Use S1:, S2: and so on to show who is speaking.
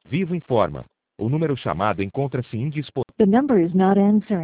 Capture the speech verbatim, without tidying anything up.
S1: Vivo informa. O número chamado encontra-se indisponível.
S2: The number is not answering.